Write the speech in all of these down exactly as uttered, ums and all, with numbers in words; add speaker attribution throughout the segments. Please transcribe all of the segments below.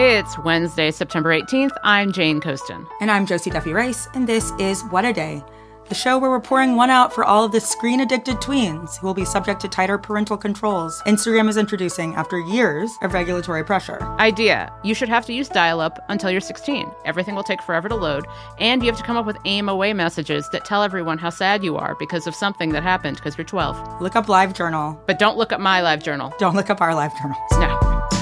Speaker 1: It's Wednesday, September eighteenth. I'm Jane Coaston.
Speaker 2: And I'm Josie Duffy-Rice, and this is What a Day, the show where we're pouring one out for all of the screen-addicted tweens who will be subject to tighter parental controls Instagram is introducing after years of regulatory pressure.
Speaker 1: Idea. You should have to use dial-up until you're sixteen. Everything will take forever to load, and you have to come up with aim-away messages that tell everyone how sad you are because of something that happened because you're twelve.
Speaker 2: Look up LiveJournal.
Speaker 1: But don't look up my LiveJournal.
Speaker 2: Don't look up our LiveJournals.
Speaker 1: No.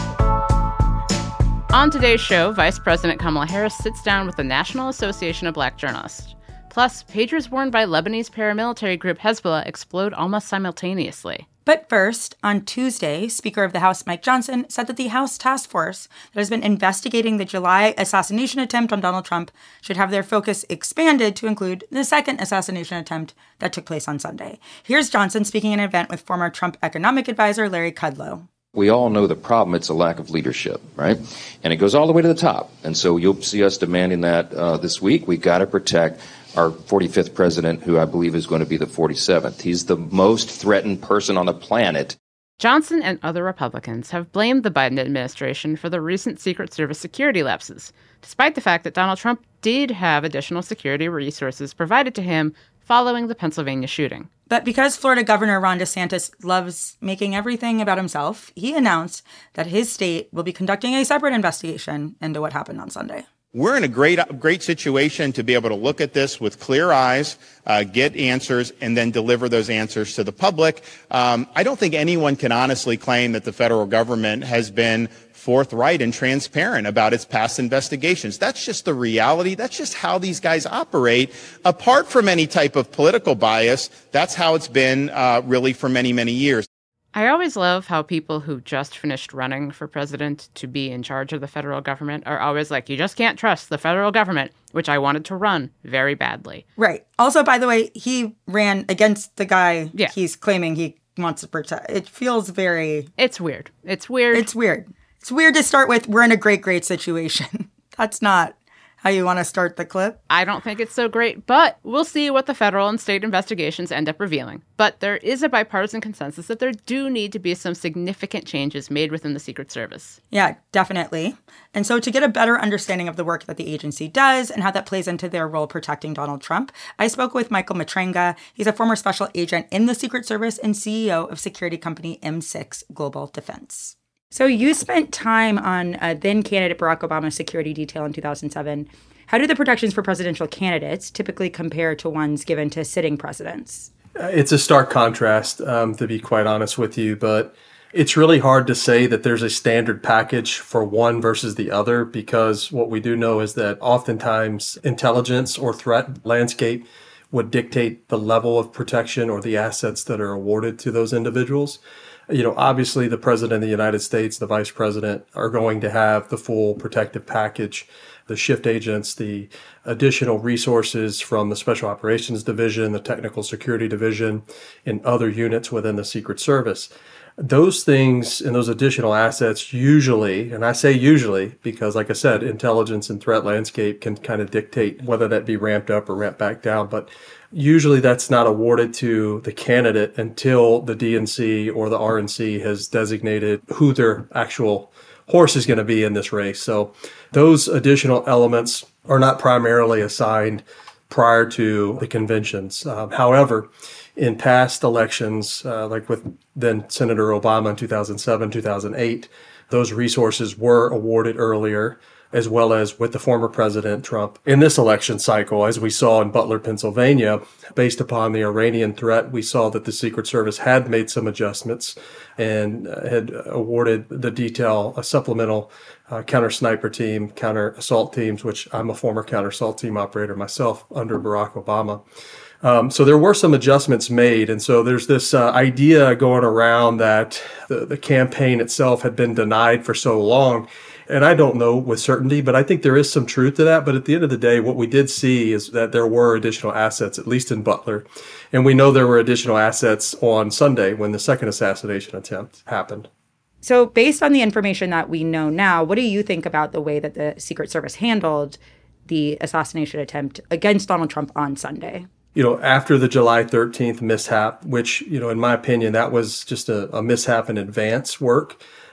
Speaker 1: On today's show, Vice President Kamala Harris sits down with the National Association of Black Journalists. Plus, pagers worn by Lebanese paramilitary group Hezbollah explode almost simultaneously.
Speaker 2: But first, on Tuesday, Speaker of the House Mike Johnson said that the House task force that has been investigating the July assassination attempt on Donald Trump should have their focus expanded to include the second assassination attempt that took place on Sunday. Here's Johnson speaking at an event with former Trump economic advisor Larry Kudlow.
Speaker 3: We all know the problem. It's a lack of leadership, right? And it goes all the way to the top. And so you'll see us demanding that uh, this week. We've got to protect our forty-fifth president, who I believe is going to be the forty-seventh. He's the most threatened person on the planet.
Speaker 1: Johnson and other Republicans have blamed the Biden administration for the recent Secret Service security lapses, despite the fact that Donald Trump did have additional security resources provided to him following the Pennsylvania shooting.
Speaker 2: But because Florida Governor Ron DeSantis loves making everything about himself, he announced that his state will be conducting a separate investigation into what happened on Sunday.
Speaker 4: We're in a great, great situation to be able to look at this with clear eyes, uh, get answers, and then deliver those answers to the public. Um, I don't think anyone can honestly claim that the federal government has been forthright and transparent about its past investigations. That's just the reality. That's just how these guys operate. Apart from any type of political bias, that's how it's been uh, really for many, many years.
Speaker 1: I always love how people who just finished running for president to be in charge of the federal government are always like, you just can't trust the federal government, which I wanted to run very badly.
Speaker 2: Right. Also, by the way, he ran against the guy
Speaker 1: yeah.
Speaker 2: he's claiming he wants to protect. It feels very...
Speaker 1: It's weird. It's weird.
Speaker 2: It's weird. It's weird to start with, we're in a great, great situation. That's not how you want to start the clip.
Speaker 1: I don't think it's so great, but we'll see what the federal and state investigations end up revealing. But there is a bipartisan consensus that there do need to be some significant changes made within the Secret Service.
Speaker 2: Yeah, definitely. And so to get a better understanding of the work that the agency does and how that plays into their role protecting Donald Trump, I spoke with Michael Matrenga. He's a former special agent in the Secret Service and C E O of security company M six Global Defense. So you spent time on uh, then-candidate Barack Obama's security detail in two thousand seven. How do the protections for presidential candidates typically compare to ones given to sitting presidents?
Speaker 5: It's a stark contrast, um, to be quite honest with you, but it's really hard to say that there's a standard package for one versus the other, because what we do know is that oftentimes intelligence or threat landscape would dictate the level of protection or the assets that are awarded to those individuals. You know, obviously the president of the United States, the vice president are going to have the full protective package, the shift agents, the additional resources from the Special Operations Division, the Technical Security Division, and other units within the Secret Service. Those things and those additional assets usually, and I say usually because, like I said, intelligence and threat landscape can kind of dictate whether that be ramped up or ramped back down. But usually that's not awarded to the candidate until the D N C or the R N C has designated who their actual horse is going to be in this race. So those additional elements are not primarily assigned prior to the conventions. Um, however, in past elections, uh, like with then Senator Obama in two thousand seven, two thousand eight, those resources were awarded earlier, as well as with the former President Trump. In this election cycle, as we saw in Butler, Pennsylvania, based upon the Iranian threat, we saw that the Secret Service had made some adjustments and had awarded the detail a supplemental uh, counter-sniper team, counter-assault teams, which I'm a former counter-assault team operator myself under Barack Obama. Um, so there were some adjustments made. And so there's this uh, idea going around that the, the campaign itself had been denied for so long. And I don't know with certainty, but I think there is some truth to that. But at the end of the day, what we did see is that there were additional assets, at least in Butler. And we know there were additional assets on Sunday when the second assassination attempt happened.
Speaker 2: So based on the information that we know now, what do you think about the way that the Secret Service handled the assassination attempt against Donald Trump on Sunday?
Speaker 5: You know, after the July thirteenth mishap, which, you know, in my opinion, that was just a, a mishap in advance work.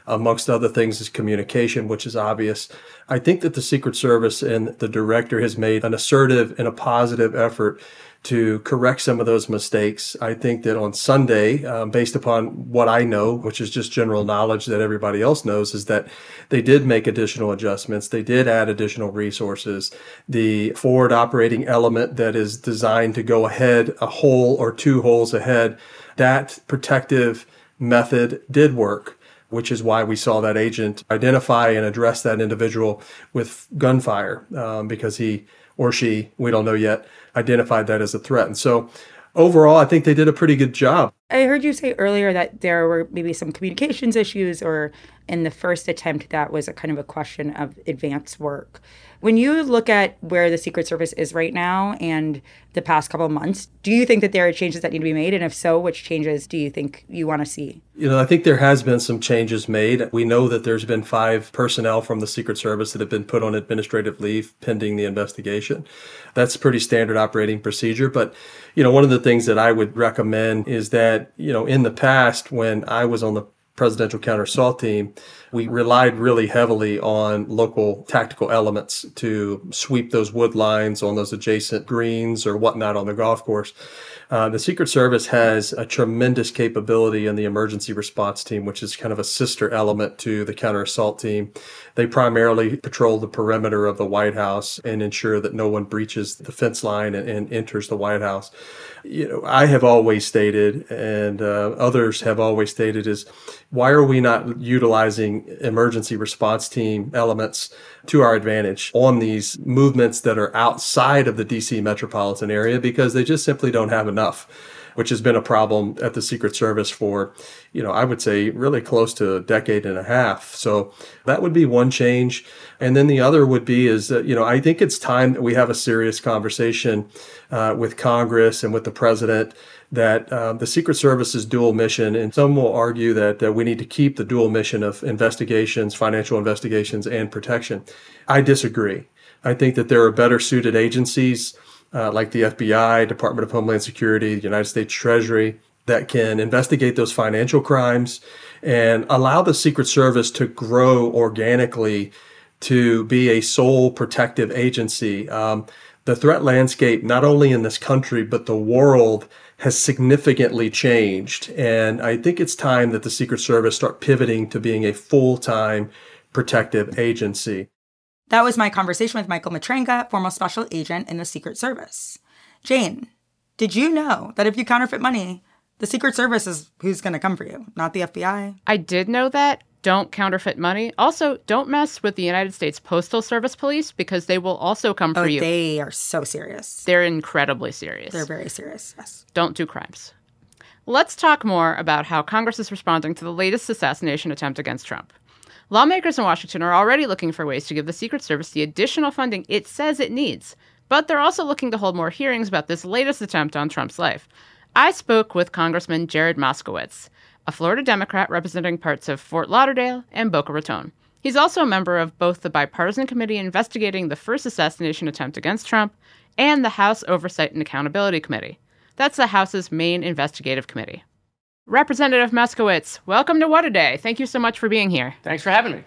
Speaker 5: amongst other things is communication, which is obvious. I think that the Secret Service and the director has made an assertive and a positive effort to correct some of those mistakes. I think that on Sunday, um, based upon what I know, which is just general knowledge that everybody else knows, is that they did make additional adjustments. They did add additional resources. The forward operating element that is designed to go ahead a hole or two holes ahead, that protective method did work, which is why we saw that agent identify and address that individual with gunfire, um, because he or she, we don't know yet, identified that as a threat. And so overall, I think they did a pretty good job.
Speaker 2: I heard you say earlier that there were maybe some communications issues, or in the first attempt, that was a kind of a question of advanced work. When you look at where the Secret Service is right now and the past couple of months, do you think that there are changes that need to be made? And if so, which changes do you think you want to see?
Speaker 5: You know, I think there has been some changes made. We know that there's been five personnel from the Secret Service that have been put on administrative leave pending the investigation. That's pretty standard operating procedure. But, you know, one of the things that I would recommend is that, you know, in the past, when I was on the presidential counter assault team, we relied really heavily on local tactical elements to sweep those wood lines on those adjacent greens or whatnot on the golf course. Uh, the Secret Service has a tremendous capability in the emergency response team, which is kind of a sister element to the counter assault team. They primarily patrol the perimeter of the White House and ensure that no one breaches the fence line and, and enters the White House. You know, I have always stated, and uh, others have always stated, is why are we not utilizing emergency response team elements to our advantage on these movements that are outside of the D C metropolitan area? Because they just simply don't have enough, which has been a problem at the Secret Service for, you know, I would say really close to a decade and a half. So that would be one change. And then the other would be is that, you know, I think it's time that we have a serious conversation uh, with Congress and with the president that uh, the Secret Service's dual mission, and some will argue that uh, we need to keep the dual mission of investigations, financial investigations, and protection. I disagree. I think that there are better suited agencies uh, like the F B I, Department of Homeland Security, the United States Treasury, that can investigate those financial crimes and allow the Secret Service to grow organically to be a sole protective agency. Um, the threat landscape, not only in this country, but the world, has significantly changed. And I think it's time that the Secret Service start pivoting to being a full-time protective agency.
Speaker 2: That was my conversation with Michael Matranga, former special agent in the Secret Service. Jane, did you know that if you counterfeit money, the Secret Service is who's going to come for you, not the F B I?
Speaker 1: I did know that. Don't counterfeit money. Also, don't mess with the United States Postal Service police, because they will also come
Speaker 2: oh,
Speaker 1: for you.
Speaker 2: They are so serious.
Speaker 1: They're incredibly serious.
Speaker 2: They're very serious, yes.
Speaker 1: Don't do crimes. Let's talk more about how Congress is responding to the latest assassination attempt against Trump. Lawmakers in Washington are already looking for ways to give the Secret Service the additional funding it says it needs, but they're also looking to hold more hearings about this latest attempt on Trump's life. I spoke with Congressman Jared Moskowitz, a Florida Democrat representing parts of Fort Lauderdale and Boca Raton. He's also a member of both the bipartisan committee investigating the first assassination attempt against Trump and the House Oversight and Accountability Committee. That's the House's main investigative committee. Representative Moskowitz, welcome to What a Day. Thank you so much for being here.
Speaker 6: Thanks for having me.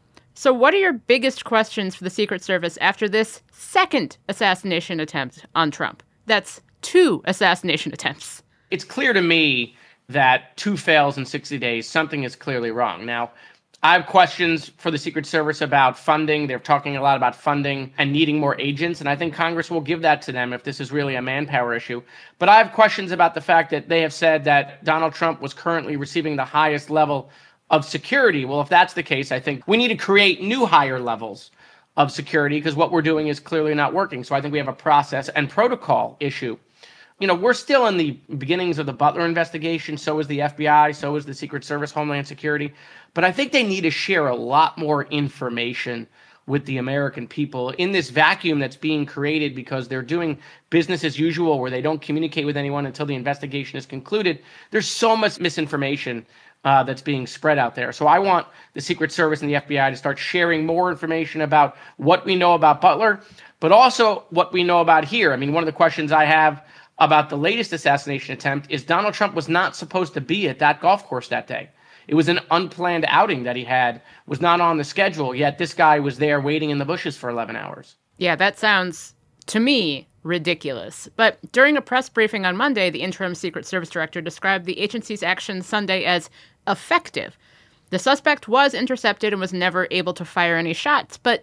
Speaker 1: So what are your biggest questions for the Secret Service after this second assassination attempt on Trump? That's two assassination attempts.
Speaker 6: It's clear to me that two fails in sixty days, something is clearly wrong. Now, I have questions for the Secret Service about funding. They're talking a lot about funding and needing more agents, and I think Congress will give that to them if this is really a manpower issue. But I have questions about the fact that they have said that Donald Trump was currently receiving the highest level of security. Well, if that's the case, I think we need to create new higher levels of security, because what we're doing is clearly not working. So I think we have a process and protocol issue. You know, we're still in the beginnings of the Butler investigation. So is the F B I. So is the Secret Service, Homeland Security. But I think they need to share a lot more information with the American people in this vacuum that's being created because they're doing business as usual, where they don't communicate with anyone until the investigation is concluded. There's so much misinformation uh, that's being spread out there. So I want the Secret Service and the F B I to start sharing more information about what we know about Butler, but also what we know about here. I mean, one of the questions I have about the latest assassination attempt is Donald Trump was not supposed to be at that golf course that day. It was an unplanned outing that he had, was not on the schedule, yet this guy was there waiting in the bushes for eleven hours.
Speaker 1: Yeah, that sounds, to me, ridiculous. But during a press briefing on Monday, the interim Secret Service director described the agency's action Sunday as effective. The suspect was intercepted and was never able to fire any shots, but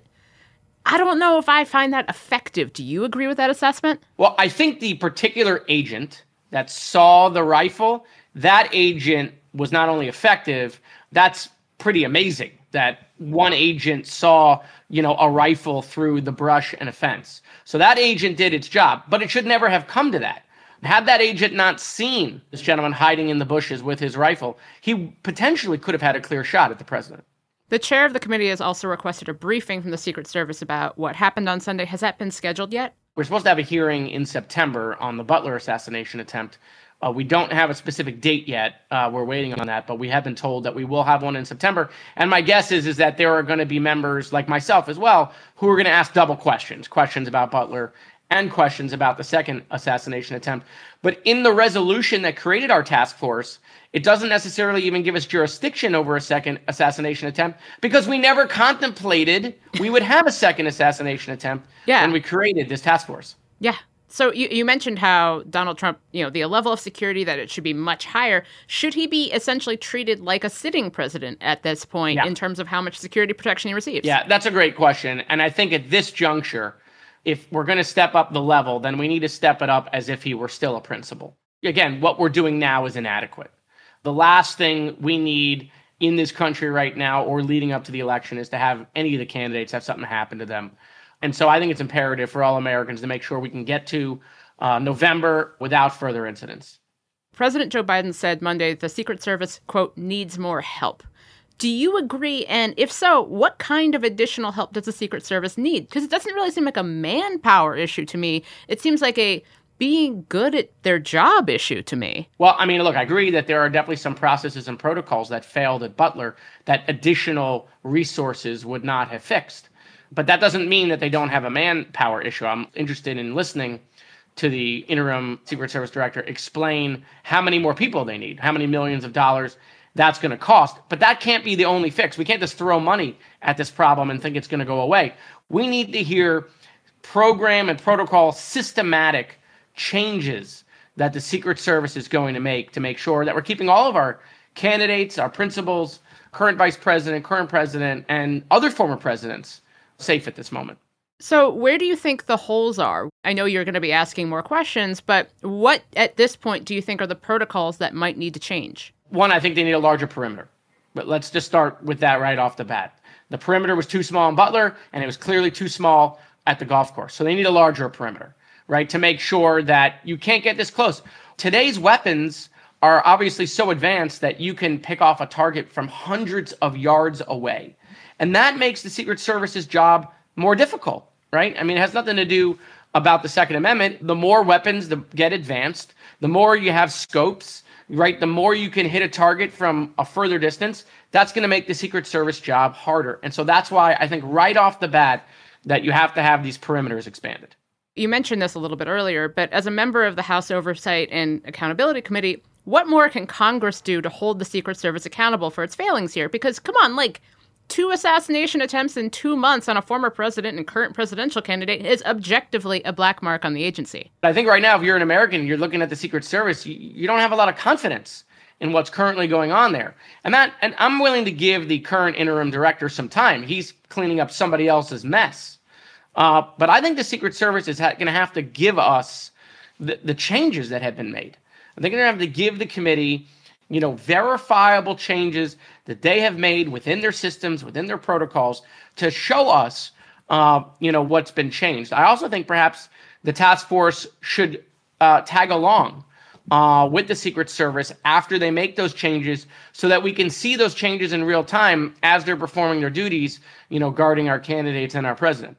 Speaker 1: I don't know if I find that effective. Do you agree with that assessment?
Speaker 6: Well, I think the particular agent that saw the rifle, that agent was not only effective, that's pretty amazing that one agent saw, you know, a rifle through the brush and a fence. So that agent did its job, but it should never have come to that. Had that agent not seen this gentleman hiding in the bushes with his rifle, he potentially could have had a clear shot at the president.
Speaker 1: The chair of the committee has also requested a briefing from the Secret Service about what happened on Sunday. Has that been scheduled yet?
Speaker 6: We're supposed to have a hearing in September on the Butler assassination attempt. Uh, we don't have a specific date yet. Uh, we're waiting on that, but we have been told that we will have one in September. And my guess is, is that there are going to be members like myself as well who are going to ask double questions, questions about Butler and questions about the second assassination attempt. But in the resolution that created our task force, it doesn't necessarily even give us jurisdiction over a second assassination attempt because we never contemplated we would have a second assassination attempt
Speaker 1: yeah.
Speaker 6: when we created this task force.
Speaker 1: Yeah. So you, you mentioned how Donald Trump, you know, the level of security, that it should be much higher. Should he be essentially treated like a sitting president at this point
Speaker 6: yeah.
Speaker 1: in terms of how much security protection he receives?
Speaker 6: Yeah, that's a great question. And I think at this juncture, if we're going to step up the level, then we need to step it up as if he were still a principal. Again, what we're doing now is inadequate. The last thing we need in this country right now or leading up to the election is to have any of the candidates have something happen to them. And so I think it's imperative for all Americans to make sure we can get to uh, November without further incidents.
Speaker 1: President Joe Biden said Monday the Secret Service, quote, needs more help. Do you agree? And if so, what kind of additional help does the Secret Service need? Because it doesn't really seem like a manpower issue to me. It seems like a being good at their job issue to me.
Speaker 6: Well, I mean, look, I agree that there are definitely some processes and protocols that failed at Butler that additional resources would not have fixed. But that doesn't mean that they don't have a manpower issue. I'm interested in listening to the interim Secret Service director explain how many more people they need, how many millions of dollars that's going to cost. But that can't be the only fix. We can't just throw money at this problem and think it's going to go away. We need to hear program and protocol systematic changes that the Secret Service is going to make to make sure that we're keeping all of our candidates, our principals, current vice president, current president, and other former presidents safe at this moment.
Speaker 1: So where do you think the holes are? I know you're going to be asking more questions, but what at this point do you think are the protocols that might need to change?
Speaker 6: One, I think they need a larger perimeter. But let's just start with that right off the bat. The perimeter was too small in Butler, and it was clearly too small at the golf course. So they need a larger perimeter, right, to make sure that you can't get this close. Today's weapons are obviously so advanced that you can pick off a target from hundreds of yards away. And that makes the Secret Service's job more difficult, right? I mean, it has nothing to do about the Second Amendment. The more weapons that get advanced, the more you have scopes, right? The more you can hit a target from a further distance, that's going to make the Secret Service job harder. And so that's why I think right off the bat that you have to have these perimeters expanded.
Speaker 1: You mentioned this a little bit earlier, but as a member of the House Oversight and Accountability Committee, what more can Congress do to hold the Secret Service accountable for its failings here? Because, come on, like, two assassination attempts in two months on a former president and current presidential candidate is objectively a black mark on the agency.
Speaker 6: I think right now, if you're an American, you're looking at the Secret Service, you, you don't have a lot of confidence in what's currently going on there. And that, and I'm willing to give the current interim director some time. He's cleaning up somebody else's mess. Uh, but I think the Secret Service is ha- going to have to give us the, the changes that have been made. I think they're going to have to give the committee, you know, verifiable changes that they have made within their systems, within their protocols, to show us, uh, you know, what's been changed. I also think perhaps the task force should uh, tag along uh, with the Secret Service after they make those changes so that we can see those changes in real time as they're performing their duties, you know, guarding our candidates and our president.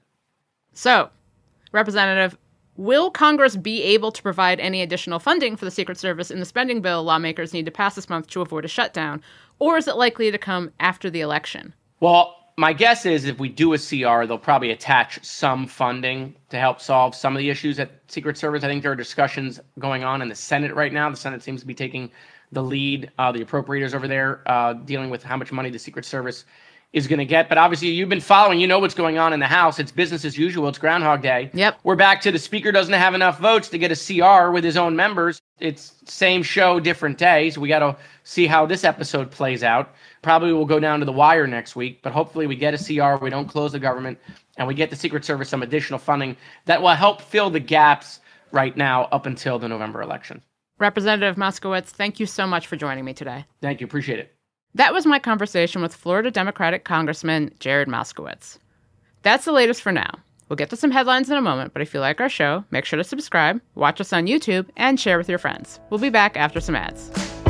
Speaker 1: So, Representative, will Congress be able to provide any additional funding for the Secret Service in the spending bill lawmakers need to pass this month to avoid a shutdown? Or is it likely to come after the election?
Speaker 6: Well, my guess is if we do a C R, they'll probably attach some funding to help solve some of the issues at Secret Service. I think there are discussions going on in the Senate right now. The Senate seems to be taking the lead, uh, the appropriators over there, uh, dealing with how much money the Secret Service is going to get. But obviously, you've been following. You know what's going on in the House. It's business as usual. It's Groundhog Day.
Speaker 1: Yep.
Speaker 6: We're back to the Speaker doesn't have enough votes to get a C R with his own members. It's same show, different day. So we got to see how this episode plays out. Probably will go down to the wire next week. But hopefully we get a C R. We don't close the government. And we get the Secret Service some additional funding that will help fill the gaps right now up until the November election.
Speaker 1: Representative Moskowitz, thank you so much for joining me today.
Speaker 6: Thank you. Appreciate it.
Speaker 1: That was my conversation with Florida Democratic Congressman Jared Moskowitz. That's the latest for now. We'll get to some headlines in a moment, but if you like our show, make sure to subscribe, watch us on YouTube, and share with your friends. We'll be back after some ads.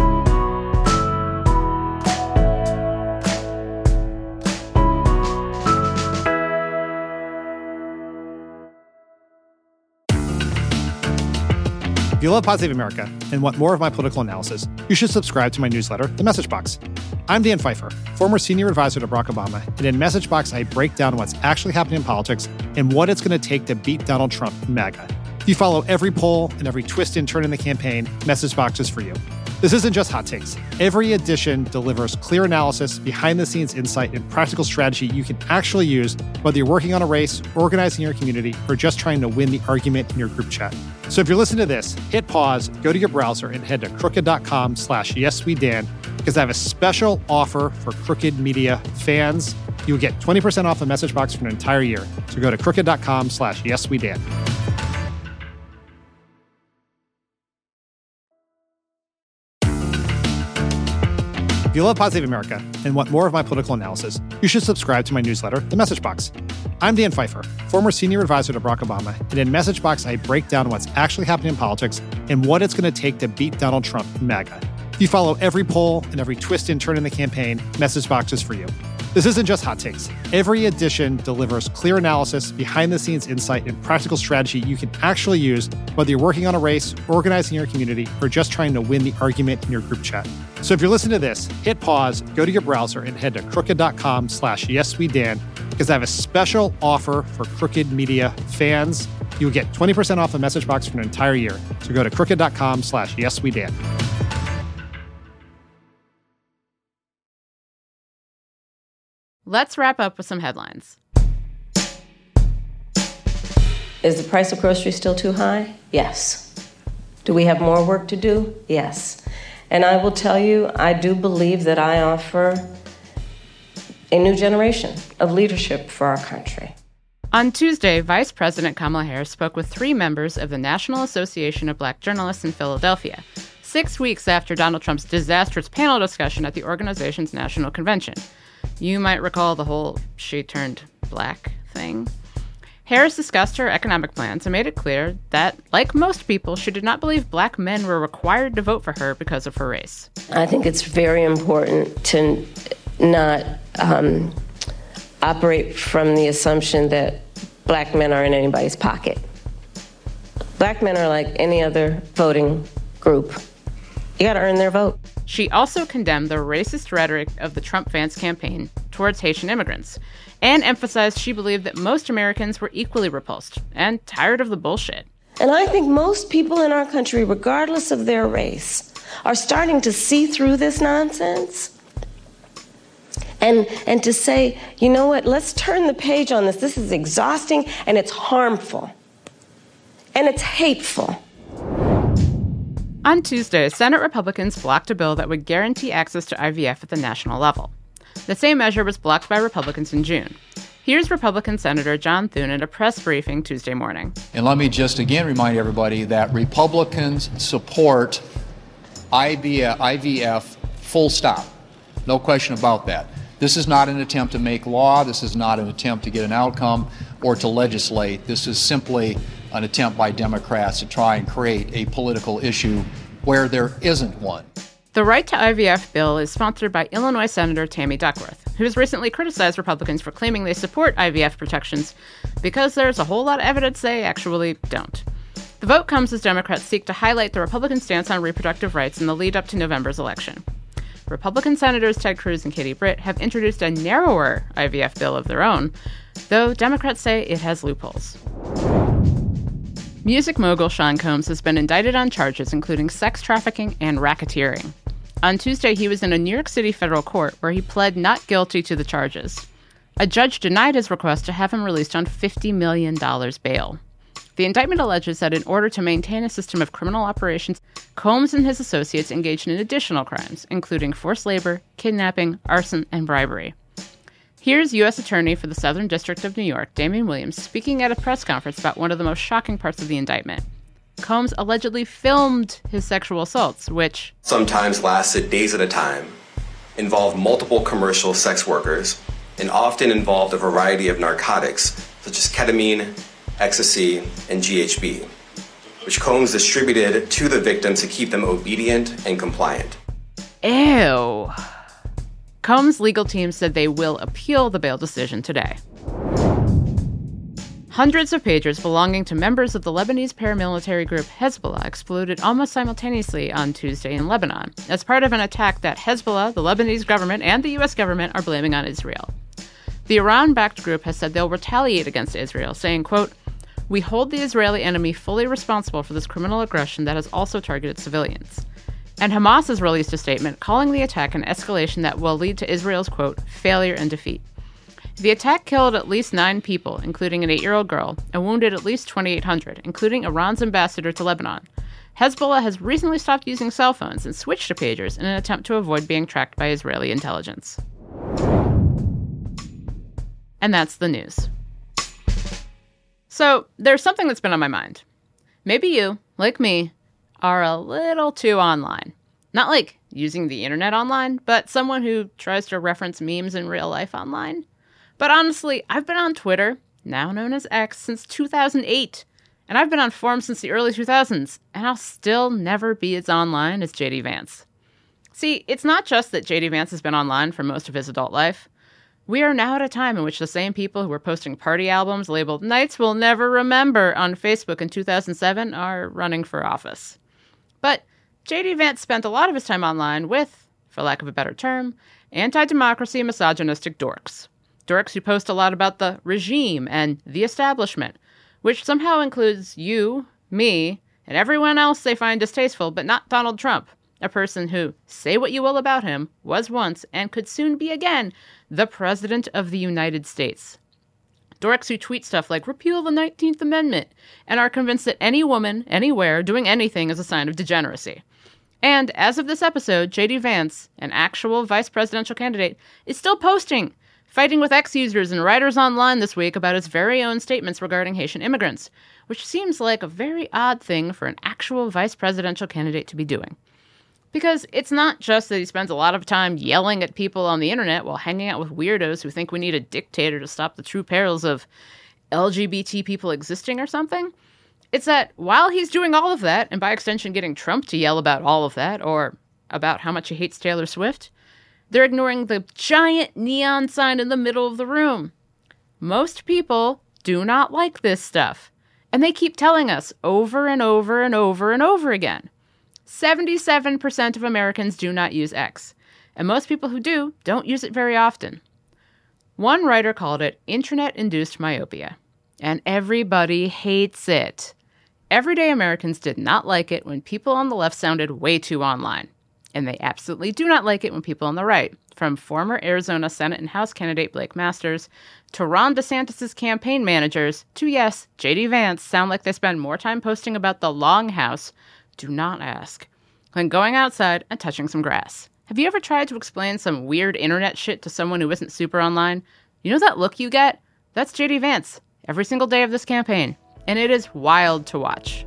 Speaker 7: If you love Pod Save America and want more of my political analysis, you should subscribe to my newsletter, The Message Box. I'm Dan Pfeiffer, former senior advisor to Barack Obama, and in Message Box, I break down what's actually happening in politics and what it's going to take to beat Donald Trump and MAGA. If you follow every poll and every twist and turn in the campaign, Message Box is for you. This isn't just hot takes. Every edition delivers clear analysis, behind-the-scenes insight, and practical strategy you can actually use, whether you're working on a race, organizing your community, or just trying to win the argument in your group chat. So if you're listening to this, hit pause, go to your browser, and head to crooked.com slash yeswedan, because I have a special offer for Crooked Media fans. You'll get twenty percent off a Message Box for an entire year. So go to crooked.com slash yeswedan. If you love Pod Save America and want more of my political analysis, you should subscribe to my newsletter, The Message Box. I'm Dan Pfeiffer, former senior advisor to Barack Obama, and in Message Box, I break down what's actually happening in politics and what it's going to take to beat Donald Trump and MAGA. If you follow every poll and every twist and turn in the campaign, Message Box is for you. This isn't just hot takes. Every edition delivers clear analysis, behind-the-scenes insight, and practical strategy you can actually use, whether you're working on a race, organizing your community, or just trying to win the argument in your group chat. So if you're listening to this, hit pause, go to your browser, and head to crooked.com slash yeswedan, because I have a special offer for Crooked Media fans. You'll get twenty percent off a Message Box for an entire year. So go to crooked.com slash yeswedan.
Speaker 1: Let's wrap up with some headlines.
Speaker 8: Is the price of groceries still too high? Yes. Do we have more work to do? Yes. And I will tell you, I do believe that I offer a new generation of leadership for our country.
Speaker 1: On Tuesday, Vice President Kamala Harris spoke with three members of the National Association of Black Journalists in Philadelphia, six weeks after Donald Trump's disastrous panel discussion at the organization's national convention. You might recall the whole she turned black thing. Harris discussed her economic plans and made it clear that, like most people, she did not believe black men were required to vote for her because of her race.
Speaker 8: I think it's very important to not um, operate from the assumption that black men are in anybody's pocket. Black men are like any other voting group. You got to earn their vote.
Speaker 1: She also condemned the racist rhetoric of the Trump Vance campaign towards Haitian immigrants and emphasized she believed that most Americans were equally repulsed and tired of the bullshit.
Speaker 8: And I think most people in our country, regardless of their race, are starting to see through this nonsense and, and to say, you know what, let's turn the page on this. This is exhausting and it's harmful and it's hateful.
Speaker 1: On Tuesday, Senate Republicans blocked a bill that would guarantee access to I V F at the national level. The same measure was blocked by Republicans in June. Here's Republican Senator John Thune at a press briefing Tuesday morning.
Speaker 9: And let me just again remind everybody that Republicans support I V F full stop. No question about that. This is not an attempt to make law. This is not an attempt to get an outcome or to legislate. This is simply an attempt by Democrats to try and create a political issue where there isn't one.
Speaker 1: The Right to I V F bill is sponsored by Illinois Senator Tammy Duckworth, who has recently criticized Republicans for claiming they support I V F protections because there's a whole lot of evidence they actually don't. The vote comes as Democrats seek to highlight the Republican stance on reproductive rights in the lead up to November's election. Republican Senators Ted Cruz and Katie Britt have introduced a narrower I V F bill of their own, though Democrats say it has loopholes. Music mogul Sean Combs has been indicted on charges including sex trafficking and racketeering. On Tuesday, he was in a New York City federal court where he pled not guilty to the charges. A judge denied his request to have him released on fifty million dollars bail. The indictment alleges that in order to maintain a system of criminal operations, Combs and his associates engaged in additional crimes, including forced labor, kidnapping, arson, and bribery. Here's U S Attorney for the Southern District of New York, Damian Williams, speaking at a press conference about one of the most shocking parts of the indictment. Combs allegedly filmed his sexual assaults, which
Speaker 10: sometimes lasted days at a time, involved multiple commercial sex workers, and often involved a variety of narcotics, such as ketamine, ecstasy, and G H B, which Combs distributed to the victims to keep them obedient and compliant.
Speaker 1: Ew. Combs' legal team said they will appeal the bail decision today. Hundreds of pagers belonging to members of the Lebanese paramilitary group Hezbollah exploded almost simultaneously on Tuesday in Lebanon as part of an attack that Hezbollah, the Lebanese government, and the U S government are blaming on Israel. The Iran-backed group has said they'll retaliate against Israel, saying, quote, "We hold the Israeli enemy fully responsible for this criminal aggression that has also targeted civilians." And Hamas has released a statement calling the attack an escalation that will lead to Israel's, quote, "failure and defeat." The attack killed at least nine people, including an eight-year-old girl, and wounded at least twenty-eight hundred, including Iran's ambassador to Lebanon. Hezbollah has recently stopped using cell phones and switched to pagers in an attempt to avoid being tracked by Israeli intelligence. And that's the news. So, there's something that's been on my mind. Maybe you, like me, are a little too online. Not like using the internet online, but someone who tries to reference memes in real life online. But honestly, I've been on Twitter, now known as X, since two thousand eight. And I've been on forums since the early two thousands, and I'll still never be as online as J D Vance. See, it's not just that J D Vance has been online for most of his adult life. We are now at a time in which the same people who were posting party albums labeled Nights We'll Never Remember on Facebook in two thousand seven are running for office. But J D Vance spent a lot of his time online with, for lack of a better term, anti-democracy misogynistic dorks. Dorks who post a lot about the regime and the establishment, which somehow includes you, me, and everyone else they find distasteful, but not Donald Trump, a person who, say what you will about him, was once and could soon be again the President of the United States. Dorks who tweet stuff like repeal the nineteenth Amendment and are convinced that any woman, anywhere, doing anything is a sign of degeneracy. And as of this episode, J D Vance, an actual vice presidential candidate, is still posting, fighting with X users and writers online this week about his very own statements regarding Haitian immigrants, which seems like a very odd thing for an actual vice presidential candidate to be doing. Because it's not just that he spends a lot of time yelling at people on the internet while hanging out with weirdos who think we need a dictator to stop the true perils of L G B T people existing or something. It's that while he's doing all of that, and by extension getting Trump to yell about all of that, or about how much he hates Taylor Swift, they're ignoring the giant neon sign in the middle of the room. Most people do not like this stuff, and they keep telling us over and over and over and over again. seventy-seven percent of Americans do not use X, and most people who do don't use it very often. One writer called it internet-induced myopia, and everybody hates it. Everyday Americans did not like it when people on the left sounded way too online, and they absolutely do not like it when people on the right, from former Arizona Senate and House candidate Blake Masters to Ron DeSantis' campaign managers to, yes, J D Vance, sound like they spend more time posting about the Longhouse, do not ask, when going outside and touching some grass. Have you ever tried to explain some weird internet shit to someone who isn't super online? You know that look you get? That's J D Vance every single day of this campaign, and it is wild to watch.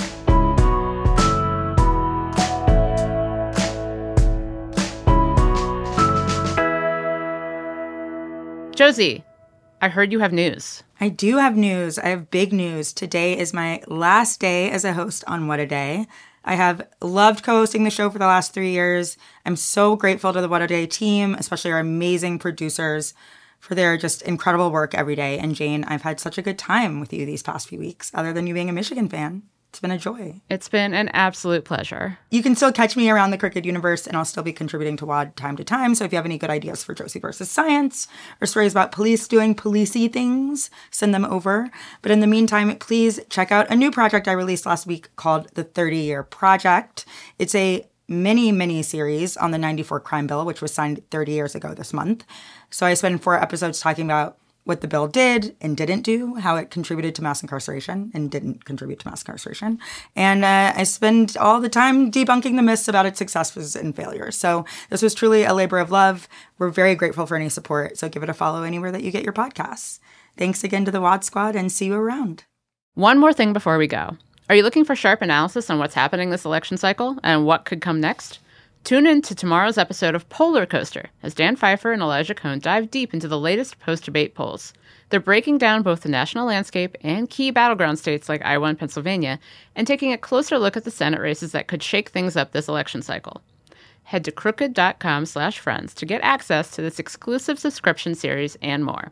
Speaker 1: Josie, I heard you have news.
Speaker 2: I do have news. I have big news. Today is my last day as a host on What a Day. I have loved co-hosting the show for the last three years. I'm so grateful to the What a Day team, especially our amazing producers, for their just incredible work every day. And Jane, I've had such a good time with you these past few weeks, other than you being a Michigan fan. It's been a joy.
Speaker 1: It's been an absolute pleasure.
Speaker 2: You can still catch me around the Crooked Universe, and I'll still be contributing to W A D time to time. So if you have any good ideas for Josie versus Science or stories about police doing policey things, send them over. But in the meantime, please check out a new project I released last week called The thirty-Year Project. It's a mini, mini series on the ninety-four crime bill, which was signed thirty years ago this month. So I spent four episodes talking about what the bill did and didn't do, how it contributed to mass incarceration and didn't contribute to mass incarceration. And uh, I spend all the time debunking the myths about its successes and failures. So this was truly a labor of love. We're very grateful for any support. So give it a follow anywhere that you get your podcasts. Thanks again to the W A D Squad, and see you around.
Speaker 1: One more thing before we go. Are you looking for sharp analysis on what's happening this election cycle and what could come next? Tune in to tomorrow's episode of Polar Coaster as Dan Pfeiffer and Elijah Cohn dive deep into the latest post-debate polls. They're breaking down both the national landscape and key battleground states like Iowa and Pennsylvania, and taking a closer look at the Senate races that could shake things up this election cycle. Head to crooked.com slash friends to get access to this exclusive subscription series and more.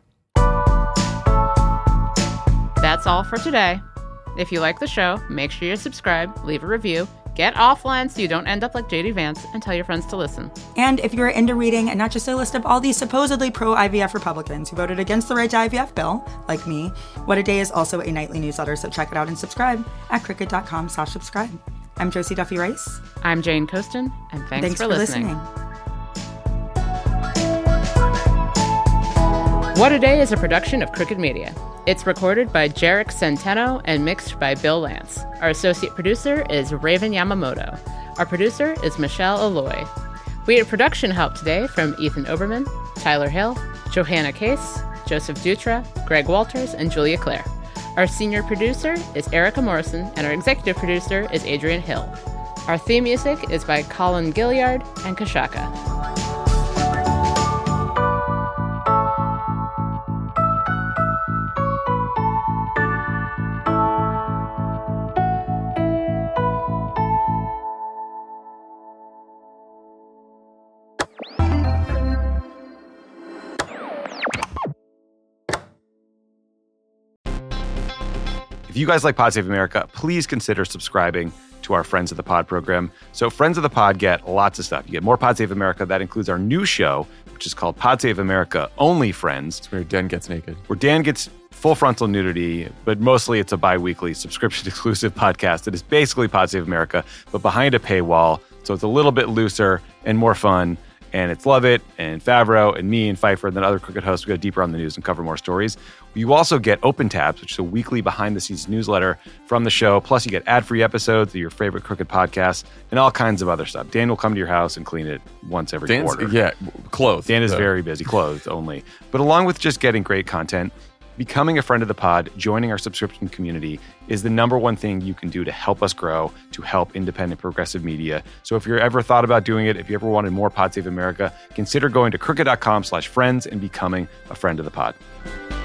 Speaker 1: That's all for today. If you like the show, make sure you subscribe, leave a review, get offline so you don't end up like J D Vance, and tell your friends to listen.
Speaker 2: And if you're into reading and not just a list of all these supposedly pro-I V F Republicans who voted against the right to I V F bill, like me, What a Day is also a nightly newsletter, so check it out and subscribe at crooked.com slash subscribe. I'm Josie Duffy Rice.
Speaker 1: I'm Jane Coaston, and thanks,
Speaker 2: thanks
Speaker 1: for,
Speaker 2: for
Speaker 1: listening.
Speaker 2: listening.
Speaker 1: What a Day is a production of Crooked Media. It's recorded by Jarek Centeno and mixed by Bill Lance. Our associate producer is Raven Yamamoto. Our producer is Michelle Alloy. We had production help today from Ethan Oberman, Tyler Hill, Johanna Case, Joseph Dutra, Greg Walters, and Julia Clare. Our senior producer is Erica Morrison, and our executive producer is Adrian Hill. Our theme music is by Colin Gilliard and Kashaka.
Speaker 11: If you guys like Pod Save America, please consider subscribing to our Friends of the Pod program. So Friends of the Pod get lots of stuff. You get more Pod Save America. That includes our new show, which is called Pod Save America Only Friends.
Speaker 12: It's where Dan gets naked.
Speaker 11: Where Dan gets full frontal nudity, but mostly it's a bi-weekly subscription-exclusive podcast that is basically Pod Save America, but behind a paywall. So it's a little bit looser and more fun. And it's Lovett and Favreau and me and Pfeiffer and then other Crooked hosts. We go deeper on the news and cover more stories. You also get Open Tabs, which is a weekly behind-the-scenes newsletter from the show. Plus, you get ad-free episodes of your favorite Crooked podcasts and all kinds of other stuff. Dan will come to your house and clean it once every
Speaker 12: Dan's,
Speaker 11: quarter.
Speaker 12: Yeah, clothed.
Speaker 11: Dan is
Speaker 12: so.
Speaker 11: very busy, clothed only. But along with just getting great content, becoming a friend of the pod, joining our subscription community is the number one thing you can do to help us grow, to help independent progressive media. So if you've ever thought about doing it, if you ever wanted more Pod Save America, consider going to crooked.com slash friends and becoming a friend of the pod.